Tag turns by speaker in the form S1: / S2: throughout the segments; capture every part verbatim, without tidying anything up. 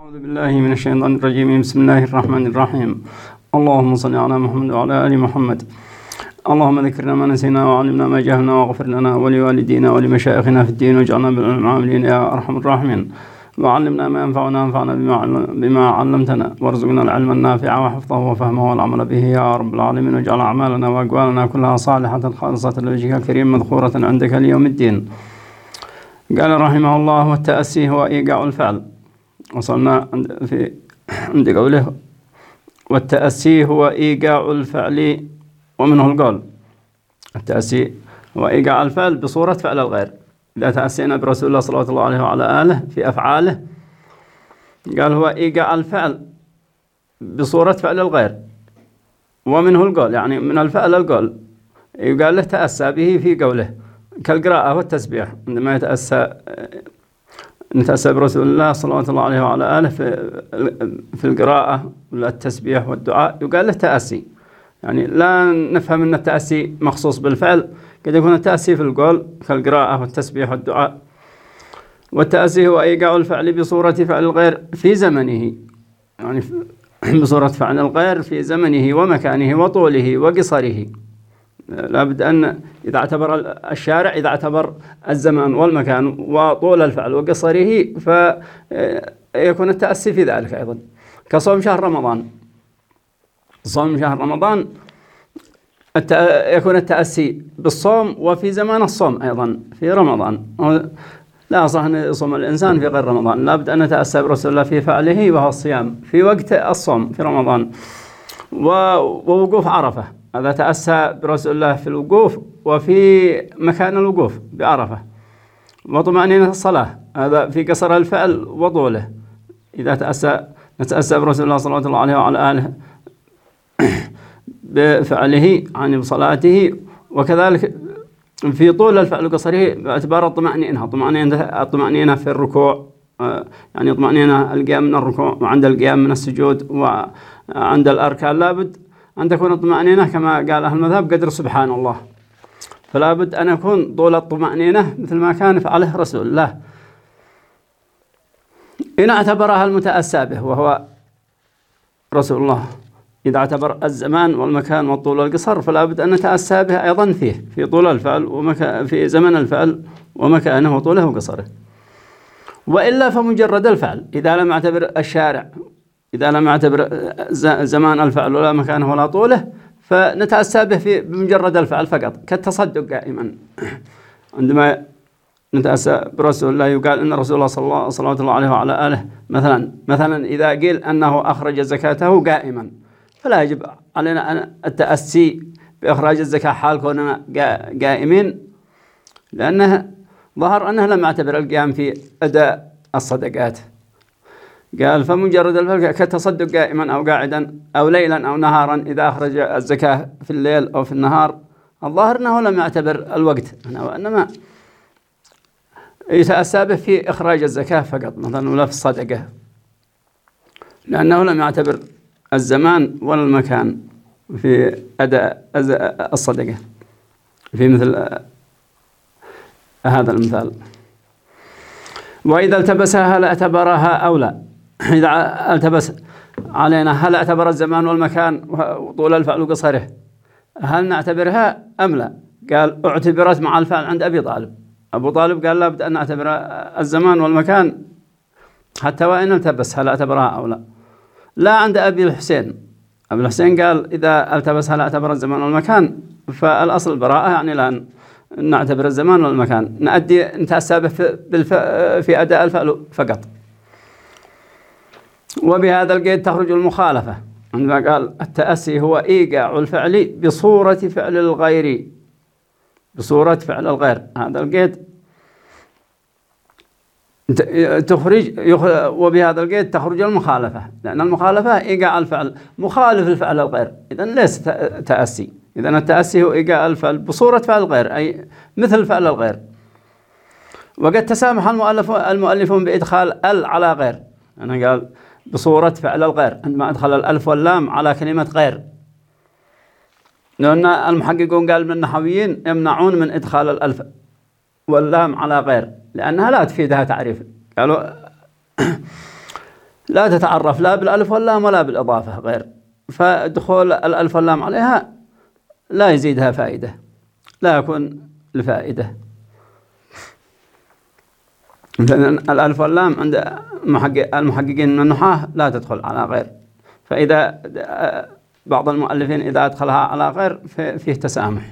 S1: أعوذ بالله من الشيطان الرجيم. بسم الله الرحمن الرحيم. اللهم صل على محمد وعلى آل محمد. اللهم ذكرنا ما نسينا وعلمنا ما جهلنا واغفر لنا ولوالدينا ولمشايخنا في الدين واجعلنا بالعلم عاملين يا أرحم الراحمين. وعلمنا ما ينفعنا وانفعنا بما علمتنا وارزقنا العلم النافع وحفظه وفهمه والعمل به يا رب العالمين. واجعل أعمالنا وأقوالنا كلها صالحة خالصة لوجهك الكريم مذخورة عندك اليوم الدين. قال رحمه الله: والتأسي هو إيقاع الفعل. وصلنا في عند قوله: والتأسي هو إيقاع الفعل ومنه القول. التأسي هو إيقاع الفعل بصورة فعل الغير. إذا تأسينا برسول الله صلى الله عليه وعلى آله في أفعاله، قال هو إيقاع الفعل بصورة فعل الغير ومنه القول، يعني من الفعل القول. يقال له تأسى به في قوله كالقراءة والتسبيح. عندما يتأسى نتأسى برسول الله صلى الله عليه وعلى آله في في القراءة ولا التسبيح والدعاء، يقال له تأسي. يعني لا نفهم أن التأسي مخصوص بالفعل، قد يكون التأسي في القول كالقراءة والتسبيح والدعاء. والتأسي هو إيقاع الفعل بصورة فعل الغير في زمنه، يعني بصورة فعل الغير في زمنه ومكانه وطوله وقصره. لابد أن إذا اعتبر الشارع إذا اعتبر الزمان والمكان وطول الفعل وقصره فيكون التأسي في ذلك أيضا. كصوم شهر رمضان، صوم شهر رمضان يكون التأسي بالصوم وفي زمان الصوم أيضا في رمضان. لا صح أن يصوم الإنسان في غير رمضان، لابد أن نتأسى برسول الله في فعله وهو الصيام في وقت الصوم في رمضان. ووقوف عرفة، هذا تأسى برسول الله في الوقوف وفي مكان الوقوف بعرفة. وطمأنينة الصلاة، هذا في قصر الفعل وطوله. إذا تأسى نتأسى برسول الله صلى الله عليه وعلى آله بفعله عن بصلاته، وكذلك في طول الفعل وقصره باعتبار الطمأنينة. الطمأنينة في الركوع، يعني طمأنينة القيام من الركوع وعند القيام من السجود وعند الأركان. لابد أن تكون الطمأنينة كما قال أهل المذهب قدر سبحان الله، فلا بد أن يكون طول الطمأنينة مثل ما كان فعله رسول الله. إن اعتبرها المتأسى به وهو رسول الله، إذا اعتبر الزمان والمكان والطول والقصر، فلا بد أن نتأسى به أيضا فيه في طول الفعل ومكان في زمن الفعل ومكانه وطوله وقصره. وإلا فمجرد الفعل، إذا لم يعتبر الشارع إذا لم يعتبر زمان الفعل ولا مكانه ولا طوله، فنتأسى به في بمجرد الفعل فقط، كالتصدق قائما. عندما نتأسى برسول الله يقال إن رسول الله صلى الله عليه وعلى آله مثلا مثلا إذا قيل أنه أخرج زكاته قائما، فلا يجب علينا التأسي بإخراج الزكاة حال كوننا قائمين، لأنه ظهر أنه لم يعتبر القيام في أداء الصدقات. قال فمجرد الفعل كالتصدق قائما أو قاعدا أو ليلا أو نهارا، إذا أخرج الزكاة في الليل أو في النهار، الظاهر أنه لم يعتبر الوقت، وإنما يتأسى به في إخراج الزكاة فقط مثلا ولا في الصدقة، لأنه لم يعتبر الزمان ولا المكان في أداء الصدقة في مثل هذا المثال. وإذا التبسها هل اعتبرها أو لا؟ إذا التبس علينا هل اعتبر الزمان والمكان وطول الفعل وقصره، هل نعتبرها أم لا؟ قال اعتبرت مع الفعل عند أبي طالب. أبو طالب قال لابد أن نعتبر الزمان والمكان حتى وإن التبس هل اعتبرها أو لا. لا عند أبي الحسين. أبي الحسين قال إذا التبس هل اعتبر الزمان والمكان، فالأصل البراءة، يعني لا نعتبر الزمان والمكان، نأدي نتأسى به في أداء الفعل فقط. وبهذا القيد تخرج المخالفة، عندما قال التأسي هو إيقاع الفعل بصورة فعل الغير بصورة فعل الغير، هذا القيد تخرج وبهذا القيد تخرج المخالفة، لأن المخالفة إيقاع الفعل مخالف الفعل الغير، إذن ليس تأسي. إذن التأسي هو إيقاع الفعل بصورة فعل الغير، أي مثل فعل الغير. وقد تسامح المؤلف المؤلفون بإدخال ال على غير، أنا قال بصورة فعل الغير عندما أدخل الألف واللام على كلمة غير، لأن المحققون قال من النحويين يمنعون من إدخال الألف واللام على غير لأنها لا تفيدها تعريف. قالوا لا تتعرف لا بالألف واللام ولا بالإضافة غير، فدخول الألف واللام عليها لا يزيدها فائدة، لا يكون لفائدة، لأن الألف واللام عند المحققين من النحاة لا تدخل على غير، فإذا بعض المؤلفين إذا أدخلها على غير فيه تسامح.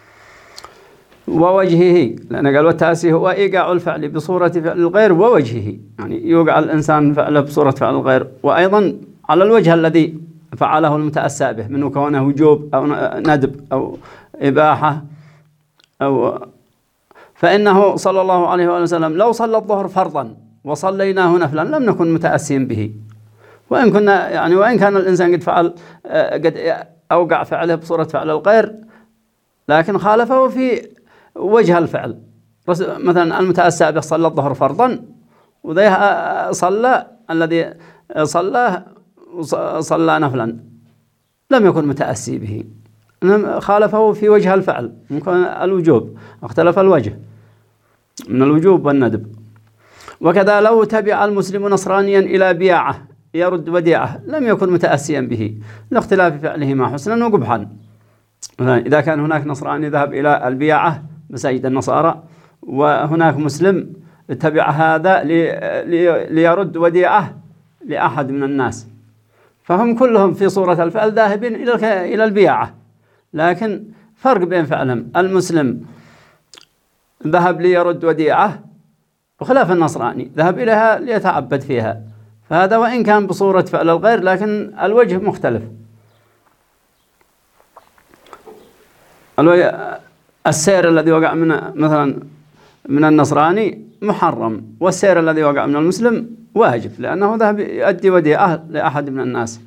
S1: ووجهه، لأن قال والتأسي هو إيقاع الفعل بصورة فعل الغير ووجهه، يعني يوقع الإنسان فعله بصورة فعل الغير، وأيضا على الوجه الذي فعله المتأسى به من كونه وجوب أو ندب أو إباحة أو فإنه صلى الله عليه وآله وسلم لو صلى الظهر فرضا وصليناه نفلا لم نكن متأسين به، وإن كنا يعني وإن كان الإنسان قد فعل قد أوقع فعله بصورة فعل الغير، لكن خالفه في وجه الفعل. مثلا المتأسى به صلى الظهر فرضا وذي صلى الذي صلى صلى نفلا لم يكن متأسي به، خالفه في وجه الفعل ممكن الوجوب، اختلف الوجه من الوجوب والندب. وكذا لو تبع المسلم نصرانيا إلى بياعه يرد وديعه لم يكن متأسيا به لاختلاف فعلهما حسنا وقبحا. إذا كان هناك نصراني ذهب إلى البياعة مساجد النصارى وهناك مسلم اتبع هذا ليرد وديعه لأحد من الناس، فهم كلهم في صورة الفعل ذاهبين إلى البياعة، لكن فرق بين فعلهم. المسلم ذهب ليرد وديعه وخلاف النصراني ذهب إليها ليتعبد فيها، فهذا وإن كان بصورة فعل الغير لكن الوجه مختلف. السير الذي وقع من مثلا من النصراني محرم، والسير الذي وقع من المسلم واجب لأنه ذهب يؤدي وديعة لأحد من الناس.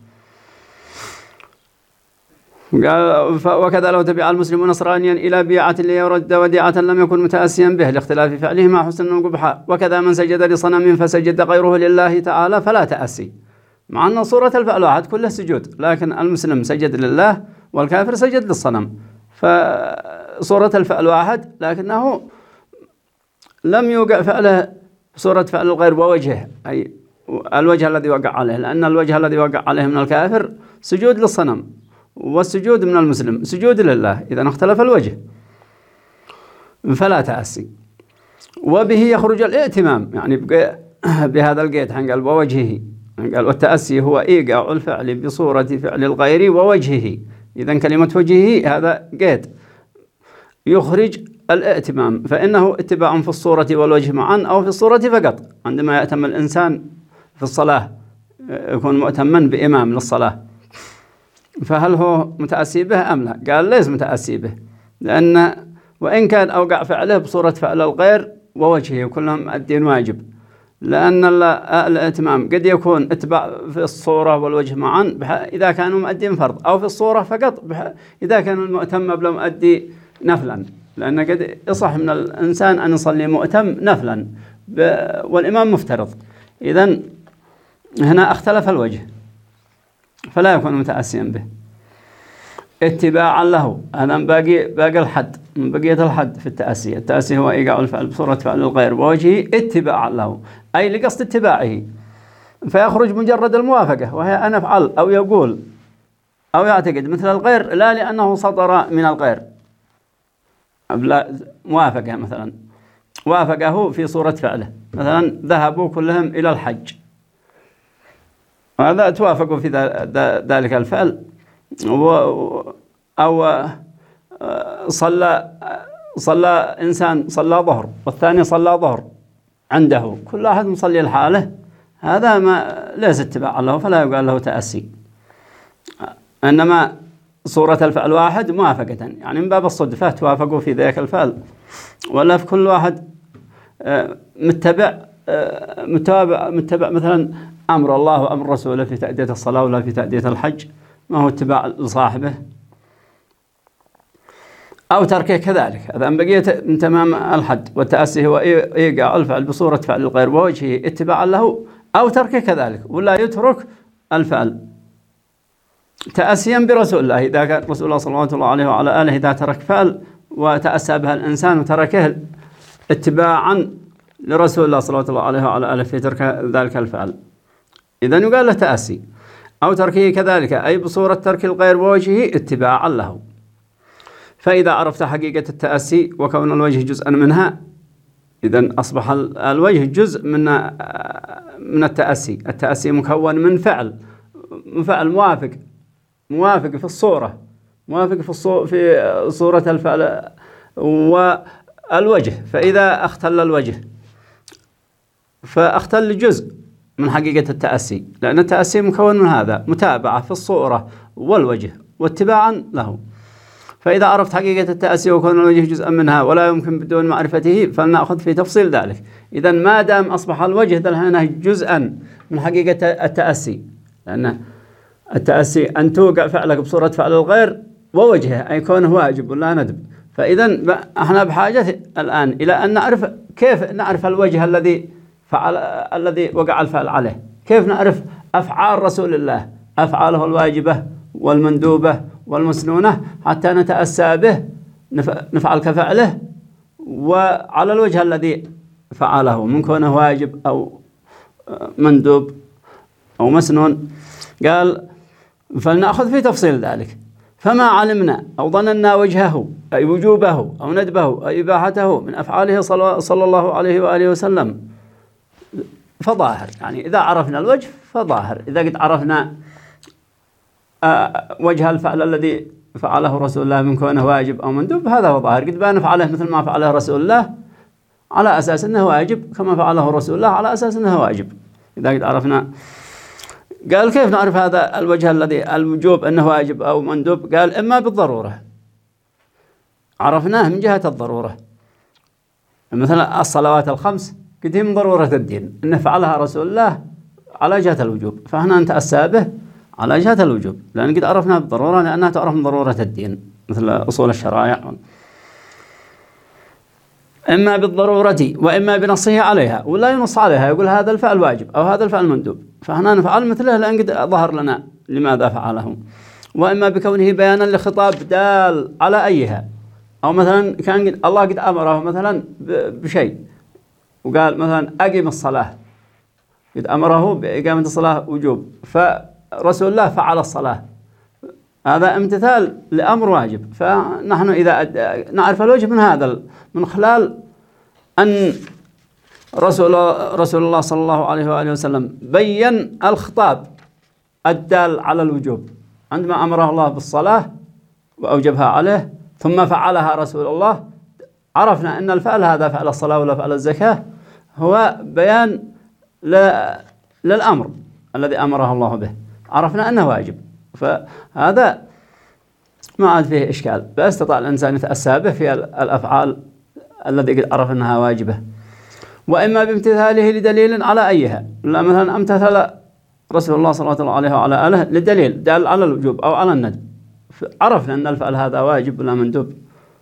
S1: وكذا لو تبع المسلم نصرانيا إلى بيعة ليرد وديعة لم يكن متأسيا به لاختلاف فعلهما حسنا وقبحا. وكذا من سجد لصنم فسجد غيره لله تعالى فلا تأسي، مع أن صورة الفعل واحد كله سجود، لكن المسلم سجد لله والكافر سجد للصنم، فصورة الفعل واحد لكنه لم يوقع فعله بصورة فعل الغير ووجهه، أي الوجه الذي وقع عليه، لأن الوجه الذي وقع عليه من الكافر سجود للصنم، والسجود من المسلم سجود لله، إذا اختلف الوجه فلا تأسي. وبه يخرج الائتمام، يعني بهذا القيد قال ووجهه، قال والتأسي هو إيقاع الفعل بصورة فعل الغير ووجهه، إذن كلمة وجهه هذا قيد يخرج الائتمام، فإنه اتباع في الصورة والوجه معا أو في الصورة فقط. عندما يأتم الإنسان في الصلاة يكون مؤتما بإمام للصلاة، فهل هو متأسي به أم لا؟ قال ليس متأسي به، لأن وإن كان أوقع فعله بصورة فعل الغير ووجهه كلهم الدين واجب، لأن الائتمام قد يكون اتباع في الصورة والوجه معا إذا كانوا مؤدين فرض، أو في الصورة فقط إذا كان المؤتم بلا مؤدي نفلا، لأن قد يصح من الإنسان أن يصلي مؤتم نفلا والإمام مفترض، إذن هنا اختلف الوجه فلا يكون متأسيا به اتباعا له. هذا باقي باقي الحد من بقية الحد في التأسي. التأسي هو إيقاع الفعل بصورة فعل الغير ووجهه اتباعا له، أي لقصد اتباعه، فيخرج مجرد الموافقة وهي أن أفعل أو يقول أو يعتقد مثل الغير، لا لأنه صدر من الغير، موافقة مثلا وافقه في صورة فعله، مثلا ذهبوا كلهم إلى الحج، هذا توافقوا في ذلك الفعل، أو صلى صلى إنسان صلى ظهر والثاني صلى ظهر عنده، كل واحد مصلي الحالة، هذا ما ليس اتباع له فلا يقال له تأسي، إنما صورة الفعل واحد موافقة، يعني من باب الصدفة توافقوا في ذلك الفعل، ولا في كل واحد متبع متابع متبع مثلا أمر الله وأمر رسوله في تأدية الصلاة ولا في تأدية الحج، ما هو اتباع لصاحبه، أو تركه كذلك، هذا أن بقية من تمام الحد. والتأسي هو إيقاع الفعل بصورة فعل الغير ووجهه اتباعا له، أو تركه كذلك، ولا يترك الفعل تأسيا برسول الله. إذا كان رسول الله صلى الله عليه وعلى آله إذا ترك فعل وتأسى بها الإنسان وتركه اتباعا لرسول الله صلى الله عليه وعلى آله في ترك ذلك الفعل، إذن يقال له تأسي. أو تركه كذلك، أي بصورة ترك الغير بوجهه اتباعا له. فإذا عرفت حقيقة التأسي وكون الوجه جزءا منها، إذن أصبح الوجه جزء من من التأسي. التأسي مكون من فعل فعل موافق موافق في الصورة، موافق في الصو في صورة الفعل والوجه. فإذا اختل الوجه فاختل جزء من حقيقة التأسي، لأن التأسي مكون من هذا: متابعة في الصورة والوجه واتباعا له. فإذا عرفت حقيقة التأسي وكون الوجه جزءا منها ولا يمكن بدون معرفته، فلنأخذ في تفصيل ذلك. إذن ما دام أصبح الوجه ذا جزءا من حقيقة التأسي، لأن التأسي أن توقع فعلك بصورة فعل الغير ووجهه، أي كونه واجب ولا ندب. فإذن احنا بحاجة الآن إلى أن نعرف كيف نعرف الوجه الذي فعل الذي وقع الفعل عليه، كيف نعرف أفعال رسول الله، أفعاله الواجبة والمندوبة والمسنونة، حتى نتأسى به نفعل كفعله وعلى الوجه الذي فعله من كونه واجب أو مندوب أو مسنون. قال: فلنأخذ في تفصيل ذلك. فما علمنا أو ظننا وجهه أي وجوبه أو ندبه أو إباحته من أفعاله صلى الله عليه وآله وسلم فظاهر. يعني إذا عرفنا الوجه فظاهر. إذا قد عرفنا وجه الفعل الذي فعله رسول الله من كونه واجب أو مندوب، هذا هو ظاهر. قد بان نفعله مثل ما فعله رسول الله على أساس أنه واجب، كما فعله رسول الله على أساس أنه واجب. إذا قد عرفنا. قال: كيف نعرف هذا الوجه الذي الوجوب أنه واجب أو مندوب؟ قال: إما بالضرورة، عرفناه من جهة الضرورة. مثلا الصلوات الخمس قد هي من ضرورة الدين، أن فعلها رسول الله على جهة الوجوب، فهنا نتأسى به على جهة الوجوب، لأن قد عرفنا بالضرورة، لأنها تعرف من ضرورة الدين مثل أصول الشرائع. إما بالضرورة وإما بنصه عليها، ولا ينص عليها يقول هذا الفعل واجب أو هذا الفعل مندوب، فهنا نفعل مثله لأن قد ظهر لنا لماذا فعله. وإما بكونه بيانا لخطاب دال على أيها، أو مثلا كان قد الله قد أمره مثلا بشيء وقال مثلا أقيم الصلاة، قد أمره بإقامة الصلاة وجوب، فرسول الله فعل الصلاة، هذا امتثال لأمر واجب. فنحن إذا نعرف الوجه من هذا من خلال أن رسول رسول الله صلى الله عليه وآله وسلم بين الخطاب الدال على الوجوب عندما أمره الله بالصلاة وأوجبها عليه ثم فعلها رسول الله، عرفنا أن الفعل هذا فعل الصلاة ولا فعل الزكاة هو بيان للأمر الذي أمره الله به، عرفنا أنه واجب. فهذا ما عاد فيه إشكال، فاستطاع الإنسان يتأسى به في الأفعال الذي قد عرف أنها واجبة. وإما بامتثاله لدليل على أيها، لا مثلا امتثل رسول الله صلى الله عليه وعلى آله لدليل دال على الوجوب أو على الندب، عرفنا أن الفعل هذا واجب ولا مندوب.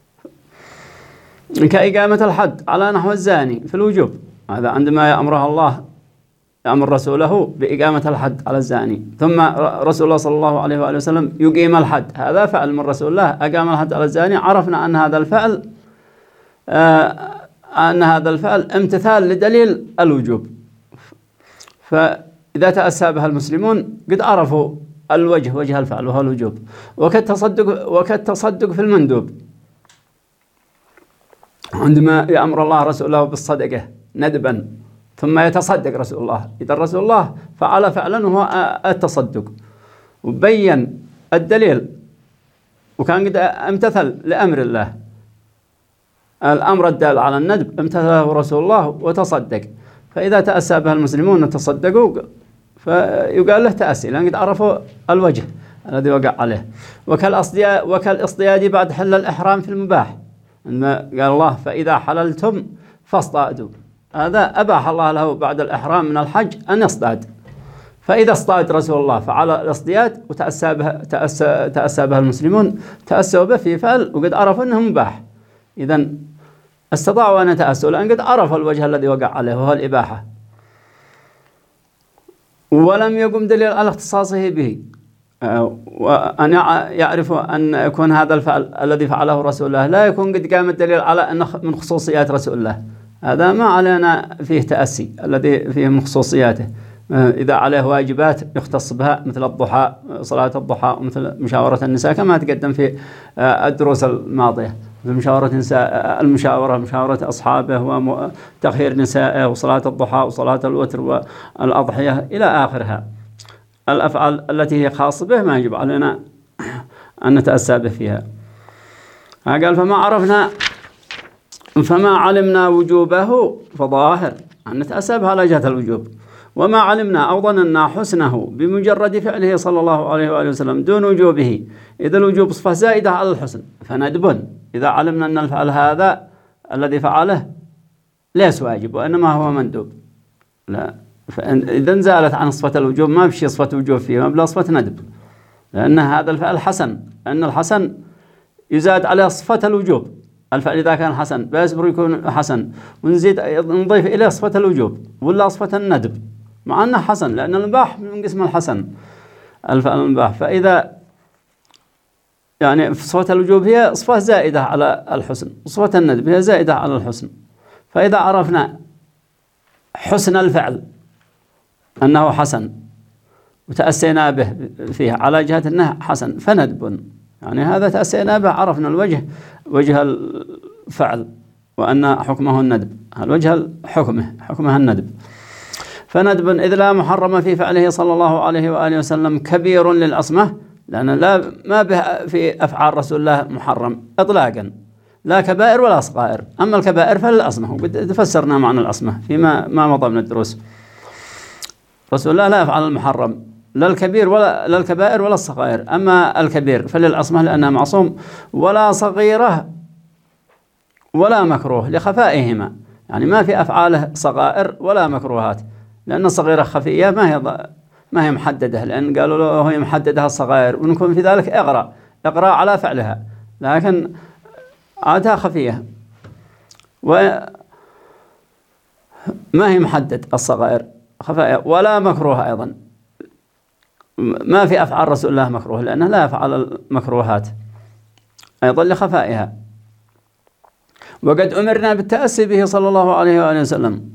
S1: كإقامة الحد على نحو الزاني في الوجوب، هذا عندما يأمره الله يأمر رسوله بإقامة الحد على الزاني، ثم رسول الله صلى الله عليه وآله وسلم يقيم الحد، هذا فعل من رسول الله أقام الحد على الزاني، عرفنا أن هذا الفعل آه أن هذا الفعل امتثال لدليل الوجوب. فإذا تأسى بها المسلمون قد عرفوا الوجه وجه الفعل وهو الوجوب. وكالتصدق وكالتصدق في المندوب، عندما يأمر الله رسوله بالصدقة ندبا ثم يتصدق رسول الله، إذا رسول الله فعل فعلا وهو التصدق وبين الدليل وكان قد امتثل لأمر الله، الأمر الدال على الندب امتثله رسول الله وتصدق، فإذا تأسى بها المسلمون وتصدقوا فيقال له تأسي لأن قد عرفوا الوجه الذي وقع عليه. وكالاصطياد بعد حل الإحرام في المباح، عندما قال الله فإذا حللتم فاصطادوا، هذا أباح الله له بعد الإحرام من الحج أن يصطاد، فإذا اصطاد رسول الله فعل الاصطياد وتأسى بها تأسى تأسى بها المسلمون تأسوا به في فعل وقد عرفوا أنه مباح، إذن استطاعوا أن يتأسوا لأن قد عرفوا الوجه الذي وقع عليه وهو الإباحة. ولم يقم دليل على اختصاصه به، وأن يعرفوا أن يكون هذا الفعل الذي فعله رسول الله لا يكون قد قام الدليل على أنه من خصوصيات رسول الله، هذا ما علينا فيه تأسي الذي فيه من خصوصياته، إذا عليه واجبات يختص بها مثل الضحى، صلاة الضحى، ومثل مشاورة النساء كما تقدم في الدروس الماضية، مثل مشاورة النساء، المشاورة مشاورة أصحابه وتخيير نسائه وصلاة الضحى وصلاة الوتر والأضحية إلى آخرها. الأفعال التي هي خاصة به ما يجب علينا أن نتأسى به فيها. قال فما عرفنا فما علمنا وجوبه فظاهر أن نتأسى به على جهة الوجوب، وما علمنا أو ظننا حسنه بمجرد فعله صلى الله عليه وآله وسلم دون وجوبه، إذا الوجوب صفة زائدة على الحسن فندب إذا علمنا أن الفعل هذا الذي فعله ليس واجب وإنما هو مندوب. لا، إذا زالت عن صفة الوجوب ما بشي صفة وجوب فيه، ما بلا صفة ندب، لأن هذا الفعل حسن، أن الحسن يزاد عليه صفة الوجوب. الفعل إذا كان حسن بيصبر يكون حسن، ونزيد نضيف إليه صفة الوجوب ولا صفة الندب مع أنه حسن، لأن المباح من قسم الحسن الفعل المباح. فإذا يعني صفة الوجوب هي صفة زائدة على الحسن، وصفة الندب هي زائدة على الحسن. فإذا عرفنا حسن الفعل أنه حسن وتأسينا به فيه على جهة أنه حسن فندب، يعني هذا تأسينا به، عرفنا الوجه وجه الفعل وأن حكمه الندب، الوجه حكمه حكمه الندب. فندب إذ لا محرم في فعله صلى الله عليه وآله وسلم كبير للعصمة، لأن لا ما به في أفعال رسول الله محرم إطلاقا، لا كبائر ولا صغائر. أما الكبائر فللعصمة، وقد فسرنا معنى العصمة فيما ما مضى من الدروس. رسول الله لا يفعل المحرم لا الكبير ولا لا الكبائر ولا الصغائر. أما الكبير فللعصمة لأنه معصوم، ولا صغيرة ولا مكروه لخفائهما، يعني ما في أفعاله صغائر ولا مكروهات، لأن الصغيرة خفية ما هي ما هي محددة، لأن قالوا له هي محددة الصغائر، ونكون في ذلك اقرأ اقرأ على فعلها، لكن عادها خفية وما هي محدد الصغائر خفايا، ولا مكروه أيضا. ما في أفعال رسول الله مكروه لأنه لا يفعل المكروهات أيضا لخفائها. وقد أمرنا بالتأسي به صلى الله عليه وآله وسلم،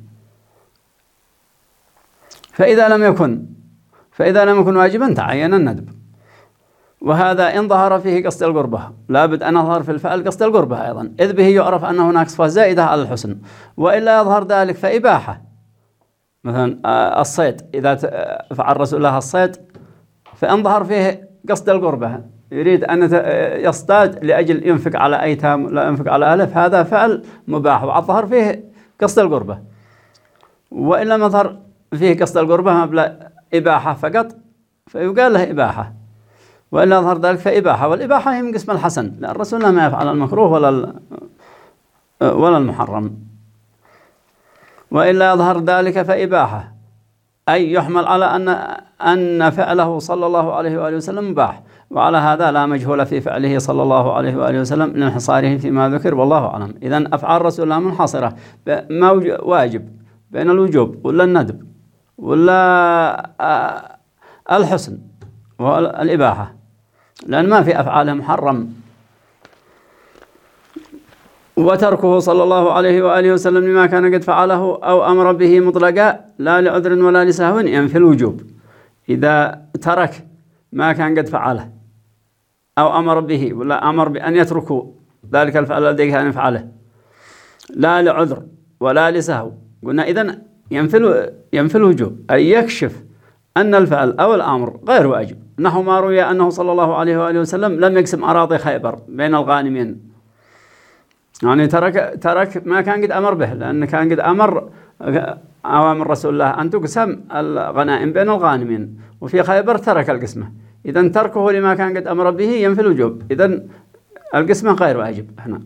S1: فإذا لم يكن فإذا لم يكن واجبا تعين الندب، وهذا إن ظهر فيه قصد القربة، لابد أن يظهر في الفعل قصد القربة أيضا، إذ به يعرف أن هناك صفة زائدة على الحسن، وإلا يظهر ذلك فإباحة. مثلا الصيد، إذا فعل رسول الله الصيد فإن ظهر فيه قصد القربة، يريد أن يصطاد لأجل ينفق على أيتام لا ينفق على أهله، هذا فعل مباح وظهر فيه قصد القربة. وإلا ما ظهر فيه قصد القربة ما بلا إباحة فقط فيقال له إباحة، وإلا ظهر ذلك فإباحة، والإباحة هي من قسم الحسن، لأن الرسول ما يفعل المكروه ولا ولا المحرم. وإلا يظهر ذلك فإباحة، أي يحمل على أن أن فعله صلى الله عليه وآله وسلم مباح، وعلى هذا لا مجهول في فعله صلى الله عليه وآله وسلم لانحصاره فيما ذكر، والله أعلم. إذن أفعال رسول الله منحصرة ما واجب بين الوجوب ولا الندب ولا الحسن والإباحة، لأن ما في أفعاله محرم. وتركه صلى الله عليه وآله وسلم لما كان قد فعله أو أمر به مطلقا لا لعذر ولا لسهو ينفي الوجوب. إذا ترك ما كان قد فعله أو أمر به ولا أمر بأن يتركوا ذلك الفعل الذي كان يفعله لا لعذر ولا لسهو، قلنا إذن ينفي ينفي الوجوب، أي يكشف أن الفعل أو الأمر غير واجب. نحو ما روي أنه صلى الله عليه وآله وسلم لم يقسم أراضي خيبر بين الغانمين، يعني ترك ترك ما كان قد أمر به، لأن كان قد أمر أوامر رسول الله أن تقسم الغنائم بين الغانمين، وفي خيبر ترك القسمة. إذن تركه لما كان قد أمر به ينفي الوجوب، إذن القسمة غير واجب هنا.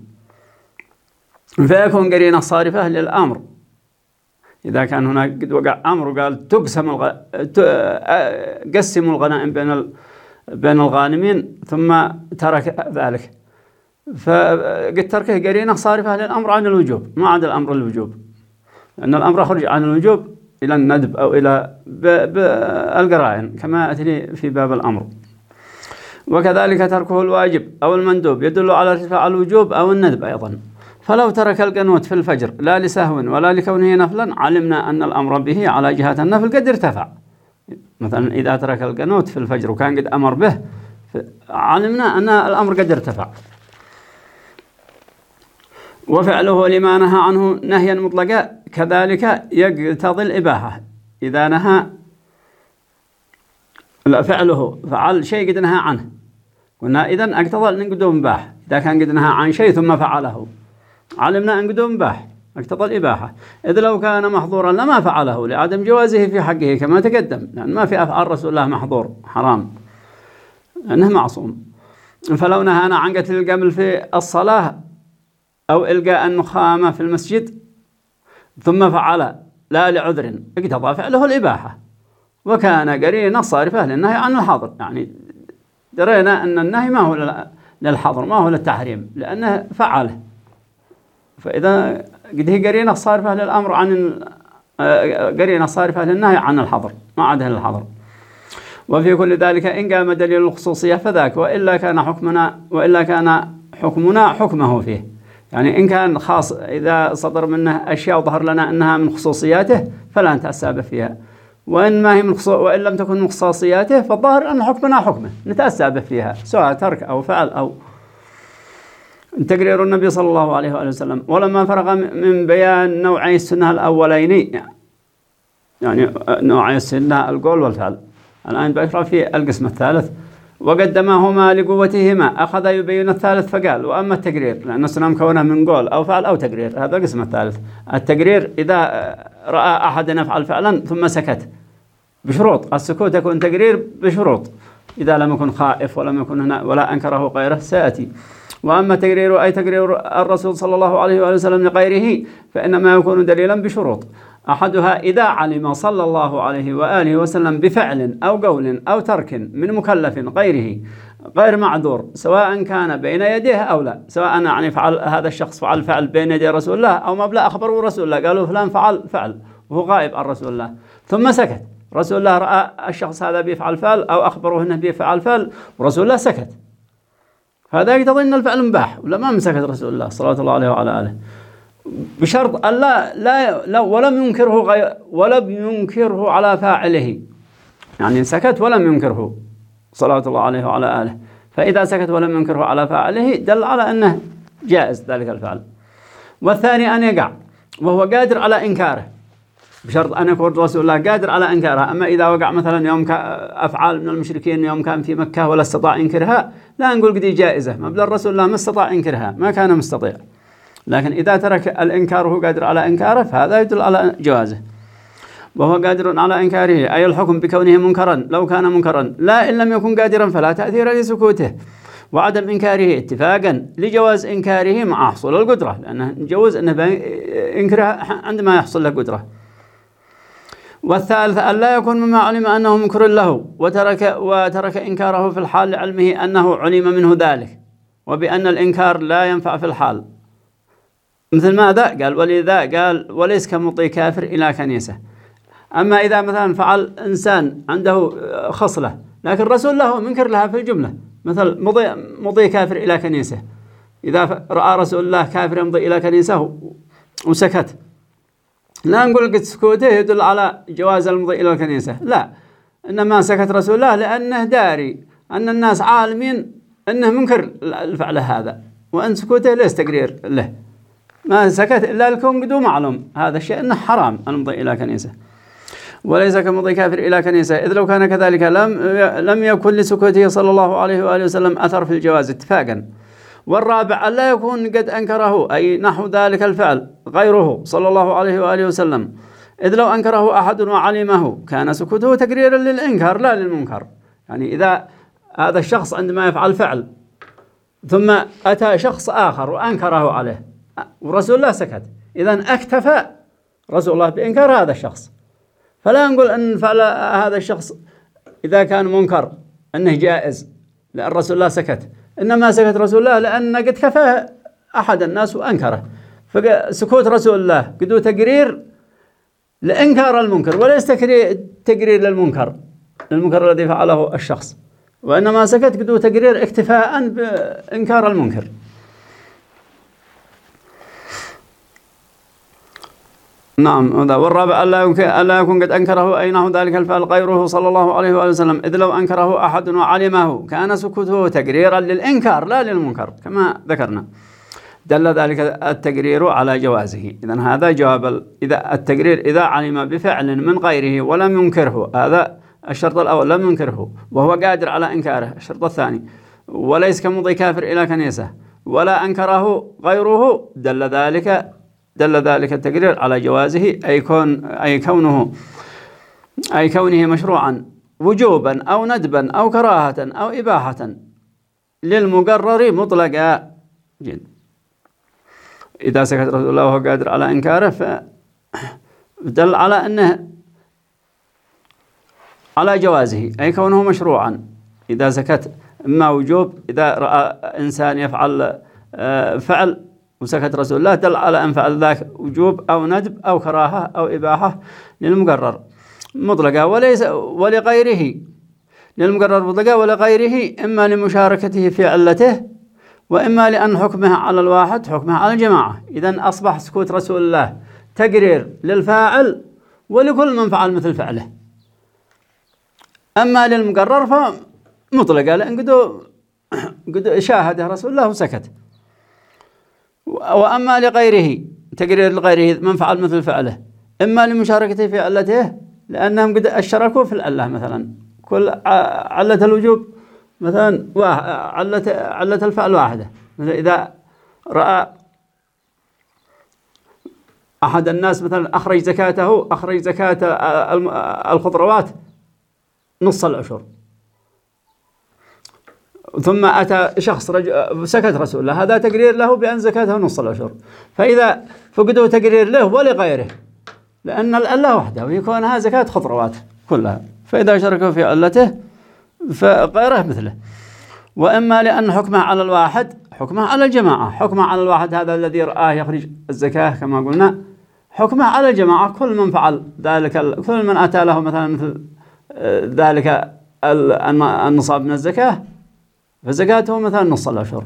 S1: فيكون قرينة صارفة للأمر، إذا كان هناك قد وقع أمر وقال تقسم الغ... قسموا الغنائم بين ال... بين الغانمين ثم ترك ذلك، فقد تركه قرينة صارفة للأمر عن الوجوب، ما عاد الأمر الوجوب، لأن الأمر خرج عن الوجوب إلى الندب أو إلى بالقرائن كما أتري في باب الأمر. وكذلك تركه الواجب أو المندوب يدل على ارتفاع الوجوب أو الندب أيضا. فلو ترك القنوت في الفجر لا لسهو ولا لكونه نفلا علمنا أن الأمر به على جهة النفل قد ارتفع، مثلا إذا ترك القنوت في الفجر وكان قد أمر به علمنا أن الأمر قد ارتفع. وفعله لما نهى عنه نهيا مطلقا كذلك يقتضي الإباحة. إذا نهى فعله فعل شيء قد نهى عنه قلنا إذن اقتضى أن قد مباح. إذا كان قد نهى عن شيء ثم فعله علمنا أن قد مباح اقتضى الإباحة. إذ لو كان محظورا لما فعله لعدم جوازه في حقه كما تقدم، لأن ما في أفعال رسول الله محظور حرام أنه معصوم. فلو نهانا عن قتل القمل في الصلاة أو إلقاء النخامة في المسجد ثم فعل لا لعذر اقتضى فعله الإباحة، وكان قرينة صارفة للنهي عن الحظر. يعني درينا أن النهي ما هو للحظر ما هو للتحريم لأنه فعله، فإذا قد هي قرينة صارفة للأمر عن قرينة صارفة للنهي عن الحظر ما عادها للحظر. وفي كل ذلك إن قام دليل الخصوصية فذاك، وإلا كان حكمنا وإلا كان حكمنا حكمه فيه. يعني إن كان خاص إذا صدر منه أشياء وظهر لنا أنها من خصوصياته فلا نتأسى فيها، وإن ما هي من خصو... وإن لم تكن من خصوصياته فالظاهر أن حكمنا حكمه نتأسى به فيها سواء ترك أو فعل أو تقرير النبي صلى الله عليه وآله وسلم. ولما فرغ من بيان نوعي السنة الأولين يعني نوعي السنة القول والفعل، الآن بيقرأ في القسم الثالث وقدمهما لقوتهما أخذ يبين الثالث فقال وأما التقرير لأن السنة مكونة من قول أو فعل أو تقرير. هذا القسم الثالث. التقرير إذا رأى أحد يفعل فعلا ثم سكت بشروط، السكوت يكون تقرير بشروط إذا لم يكن خائف ولم يكن هنا ولا أنكره غيره سيأتي. وأما تقرير أي تقرير الرسول صلى الله عليه وآله وسلم لغيره فإنما يكون دليلا بشروط، أحدها إذا علم صلى الله عليه وآله وسلم بفعل أو قول أو ترك من مكلف غيره غير معذور سواء كان بين يديه أو لا، سواء يعني فعل هذا الشخص فعل فعل بين يدي رسول الله أو ما بلا أخبره رسول الله قالوا فلان فعل فعل وهو غائب عن رسول الله ثم سكت، رسول الله رأى الشخص هذا بيفعل فعل أو أخبره أنه بيفعل فعل ورسول الله سكت، هذا يقتضي أن الفعل مباح ولا ما مسكت رسول الله صلى الله عليه وعلى آله، بشرط أن لا لا, لا ولم ينكره غير ولم ينكره على فاعله، يعني سكت ولم ينكره صلى الله عليه وعلى آله. فإذا سكت ولم ينكره على فاعله دل على أنه جائز ذلك الفعل. والثاني أن يقع وهو قادر على إنكاره بشرط أن يكون رسول الله قادر على إنكارها. أما إذا وقع مثلا يوم أفعال من المشركين يوم كان في مكة ولا استطاع إنكرها لا نقول قدي جائزة، ما بل الرسول الله ما استطاع إنكرها ما كان مستطيع، لكن إذا ترك الإنكار وهو قادر على إنكاره فهذا يدل على جوازه. وهو قادر على إنكاره أي الحكم بكونه منكرا لو كان منكرا لا إن لم يكن قادرا فلا تأثير لسكوته، وعدم إنكاره اتفاقا لجواز إنكاره مع حصول القدرة، لأنه نجوز أنه ينكرها عندما يحصل له قدرة. والثالث أن لا يكون مما علم أنه منكر له وترك وترك إنكاره في الحال لعلمه أنه علم منه ذلك وبأن الإنكار لا ينفع في الحال. مثل ماذا؟ قال ولذا قال وليس كمطي كافر إلى كنيسة. أما إذا مثلا فعل إنسان عنده خصلة لكن الرسول له منكر لها في الجملة، مثل مضي, مضي كافر إلى كنيسة، إذا رأى رسول الله كافر يمضي إلى كنيسة وسكت لا نقول قد سكوته يدل على جواز المضي إلى الكنيسة، لا، إنما سكت رسول الله لأنه داري أن الناس عالمين أنه منكر الفعل هذا، وأن سكوته ليس تقرير له، ما سكت إلا لكم قدو معلوم هذا الشيء أنه حرام المضي إلى كنيسة. وليس كمضي كافر إلى كنيسة إذ لو كان كذلك لم لم يكن لسكوته صلى الله عليه وآله وسلم أثر في الجواز اتفاقا. والرابع أن لا يكون قد أنكره أي نحو ذلك الفعل غيره صلى الله عليه وآله وسلم، إذ لو أنكره أحد وعلمه كان سكوته تقريرا للإنكار لا للمنكر. يعني إذا هذا الشخص عندما يفعل فعل ثم أتى شخص آخر وأنكره عليه ورسول الله سكت، إذن اكتفى رسول الله بإنكار هذا الشخص، فلا نقول أن فعل هذا الشخص إذا كان منكر أنه جائز لأن رسول الله سكت، إنما سكت رسول الله لأن قد كفى أحد الناس وأنكره، فسكوت رسول الله قدو تقرير لإنكار المنكر وليس تقرير للمنكر للمنكر الذي فعله الشخص، وإنما سكت قدو تقرير اكتفاء بإنكار المنكر. نعم. والرابع ألا يمكن ألا يكون قد أنكره أينه ذلك الفعل غيره صلى الله عليه وآله وسلم، إذ لو أنكره أحد وعلمه كان سكوته تقريرا للإنكار لا للمنكر كما ذكرنا. دل ذلك التقرير على جوازه. إذن هذا جواب إذا التقرير إذا علم بفعل من غيره ولم ينكره، هذا الشرط الأول، لم ينكره وهو قادر على إنكاره. الشرط الثاني وليس كمضي كافر إلى كنيسة ولا أنكره غيره، دل ذلك دل ذلك التقرير على جوازه، أي كون أي كونه أي كونه مشروعا وجوبا أو ندبا أو كراهة أو إباحة للمقرر مطلقا. جد. إذا سكت رسول الله وهو قادر على إنكاره فدل على أنه على جوازه، أي كونه مشروعا. إذا سكت إما وجوب، إذا رأى إنسان يفعل فعل وسكت رسول الله دل على أن فعل ذاك وجوب أو ندب أو كراهة أو إباحة للمقرر مطلقة، وليس ولغيره للمقرر مطلقة ولغيره، إما لمشاركته في علته وإما لأن حكمها على الواحد حكمها على الجماعة. إذن أصبح سكوت رسول الله تقرير للفاعل ولكل من فعل مثل فعله. أما للمقرر فمطلقة، لأن قد قد شاهده رسول الله وسكت. وأما لغيره تقرير لغيره من فعل مثل فعله، إما لمشاركته في علته لأنهم قد اشتركوا في العلة، مثلا كل علة الوجوب مثلا علة علة الفعل واحدة. مثلا إذا رأى أحد الناس مثلا أخرج زكاته أخرج زكاة الخضروات نص العشر، ثم أتى شخص رجل سكت رسول الله، هذا تقرير له بأن زكاته نص العشر. فإذا فقدوا تقرير له ولغيره، لأن العلة واحدة ويكونها زكاة خضروات كلها، فإذا شركوا في علته فغيره مثله. وإما لأن حكمه على الواحد حكمه على الجماعة. حكمه على الواحد هذا الذي رآه يخرج الزكاة كما قلنا، حكمه على الجماعة، كل من فعل ذلك، كل من أتى له مثلا مثل ذلك النصاب من الزكاة فزكاته مثلا نص العشر.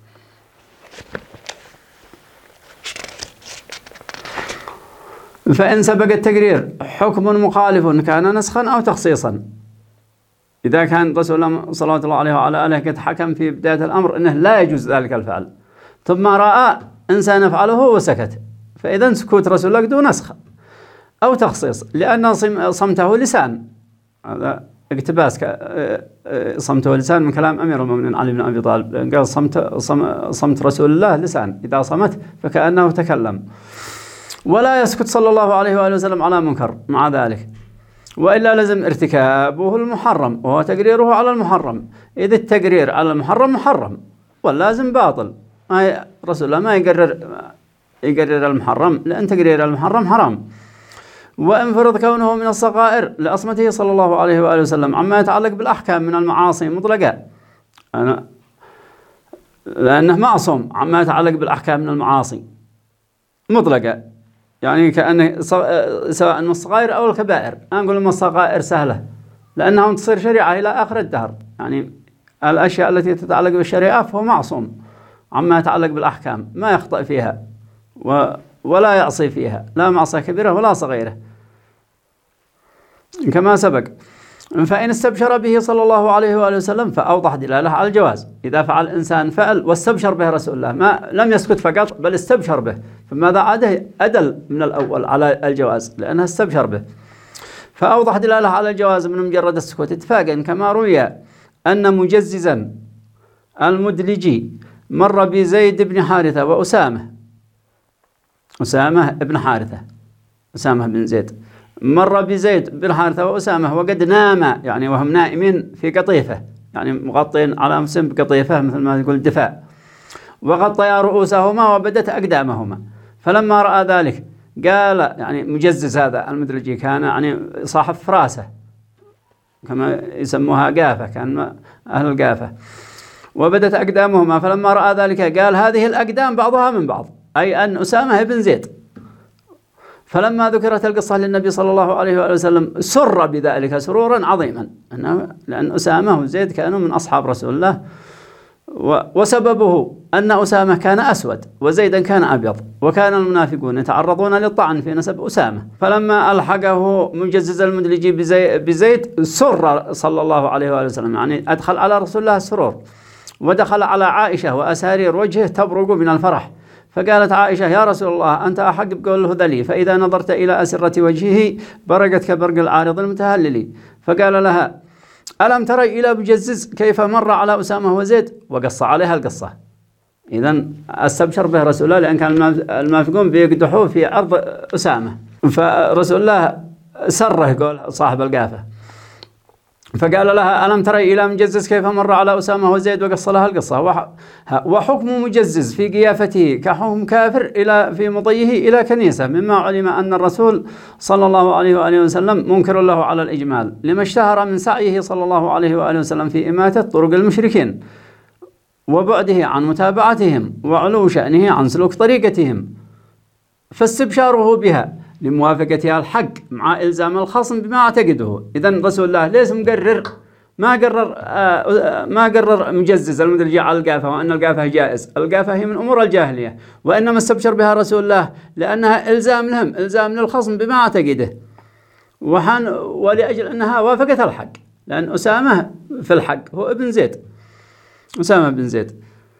S1: فإن سبق التقرير حكم مخالف كان نسخا أو تخصيصا. إذا كان رسول الله صلى الله عليه وعلى آله قد حكم في بداية الأمر أنه لا يجوز ذلك الفعل، ثم رأى إنسان يفعله وسكت، فإذا سكوت رسول الله دون نسخ أو تخصيص، لأن صمته لسان. هذا اقتباس صمته لسان من كلام أمير المؤمنين علي بن أبي طالب، قال صمت صمت رسول الله لسان، إذا صمت فكأنه تكلم. ولا يسكت صلى الله عليه وآله وسلم على منكر مع ذلك، وإلا لزم ارتكابه المحرم وهو تقريره على المحرم، إذ التقرير على المحرم محرم واللازم باطل. ما رسول الله ما يقرر يقرر المحرم، لأن تقرير المحرم حرام. وإن فرض كونه من الصغائر لأصمته صلى الله عليه وآله وسلم عما يتعلق بالأحكام من المعاصي مطلقة، أنا لأنه معصوم عما يتعلق بالأحكام من المعاصي مطلقة، يعني كأنه سواء من الصغائر أو الكبائر. أنا أقول من الصغائر سهلة لأنها تصير شريعة إلى آخر الدهر، يعني الأشياء التي تتعلق بالشريعة فهو معصوم عما يتعلق بالأحكام، ما يخطئ فيها ولا يعصي فيها، لا معصية كبيرة ولا صغيرة كما سبق. فإن استبشر به صلى الله عليه وآله وسلم فأوضح دلالة على الجواز. إذا فعل إنسان فعل واستبشر به رسول الله، ما لم يسكت فقط بل استبشر به، فماذا عاده أدل من الأول على الجواز لأنه استبشر به، فأوضح دلالة على الجواز من مجرد السكوت اتفاقا، كما روي أن مجززا المدلجي مر بزيد بن حارثة وأسامة أسامة بن حارثة أسامة بن زيد مر بزيد بن حارثة وأسامة وقد نام، يعني وهم نائمين في قطيفة، يعني مغطين على أنفسهم بقطيفة مثل ما يقول دفاع، وغطيا رؤوسهما وبدت أقدامهما. فلما رأى ذلك قال، يعني مجزز هذا المدلجي كان يعني صاحب فراسة كما يسموها قافة، كان أهل القافة، وبدت أقدامهما. فلما رأى ذلك قال هذه الأقدام بعضها من بعض، أي أن أسامة بن زيد. فلما ذكرت القصة للنبي صلى الله عليه وآله وسلم سر بذلك سرورا عظيما، لأن أسامة وزيد كانوا من أصحاب رسول الله وسببه أن أسامة كان أسود وزيدا كان أبيض، وكان المنافقون يتعرضون للطعن في نسب أسامة. فلما ألحقه مجزز المدلجي بزيد سر صلى الله عليه وآله وسلم، يعني أدخل على رسول الله السرور، ودخل على عائشة وأسارير وجهه تبرق من الفرح. فقالت عائشة: يا رسول الله أنت أحق بقول الهذلي، فإذا نظرت إلى أسرة وجهه برقت كبرق العارض المتهلل. فقال لها: ألم تري إلى مجزز كيف مر على أسامة وزيد؟ وقص عليها القصة. إذن استبشر به رسول الله، لأن كان المنافقون بيقدحوه في أرض أسامة، فرسول الله سره يقول صاحب القافة. فقال لها: ألم تري إلى مجزز كيف مر على أسامة وزيد؟ وقص لها القصة. وحكم مجزز في قيافته كحكم كافر إلى في مضيه إلى كنيسة، مما علم أن الرسول صلى الله عليه وآله وسلم منكر له على الإجمال، لما اشتهر من سعيه صلى الله عليه وآله وسلم في إماتة طرق المشركين، وبعده عن متابعتهم، وعلو شأنه عن سلوك طريقتهم، فاستبشاره بها لموافقتها الحق مع إلزام الخصم بما اعتقده. إذن رسول الله ليس مقرر، ما قرر آه ما قرر مجزز المدلجي على القافة وأن القافة جائز، القافة هي من أمور الجاهلية، وإنما استبشر بها رسول الله لأنها إلزام لهم، إلزام للخصم بما اعتقده، وحن ولأجل أنها وافقت الحق، لأن أسامة في الحق هو ابن زيد، أسامة بن زيد،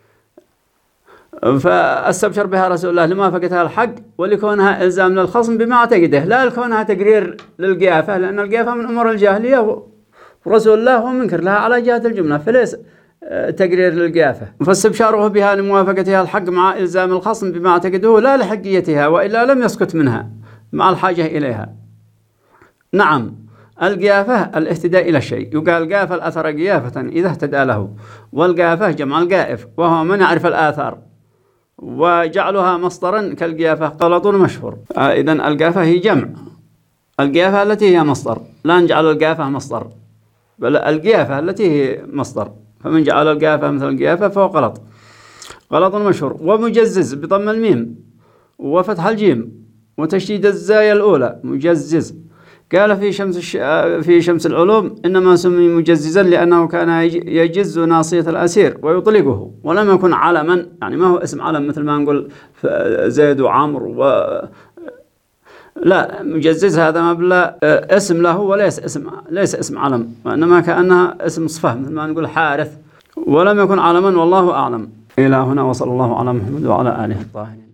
S1: فاستبشر بها رسول الله لموافقتها الحق ولكونها إلزام للخصم بما اعتقده، لا لكونها تقرير للقيافة، لأن القيافة من أمور الجاهلية ورسول الله هو منكر لها على جهة الجملة، فليس تقرير للقيافة. فاستبشاره بها لموافقتها الحق مع إلزام الخصم بما اعتقده لا لحقيتها، وإلا لم يسكت منها مع الحاجة إليها. نعم، القيافة الاهتداء إلى الشيء، يقال قاف الأثر قيافة إذا اهتدى له، والقافة جمع القائف وهو من يعرف الآثار، وجعلها مصدرا كالقيافة غلط مشهور. آه إذن القافة هي جمع القيافة التي هي مصدر، لا نجعل القافة مصدر، بل القيافة التي هي مصدر، فمن جعل القافة مثل القيافة فهو غلط غلط مشهور. ومجزز بضم الميم وفتح الجيم وتشديد الزاية الأولى مجزز. قال في شمس الش... في شمس العلوم: إنما سمي مجززا لأنه كان يجز ناصية الأسير ويطلقه، ولم يكن علما، يعني ما هو اسم علم مثل ما نقول زيد وعمر و... لا، مجزز هذا مبلغ اسم له وليس اسم، ليس اسم علم، وإنما كأنها اسم صفة مثل ما نقول حارث، ولم يكن علما، والله أعلم. إلى هنا، وصلى الله على محمد وعلى آله الطاهرين.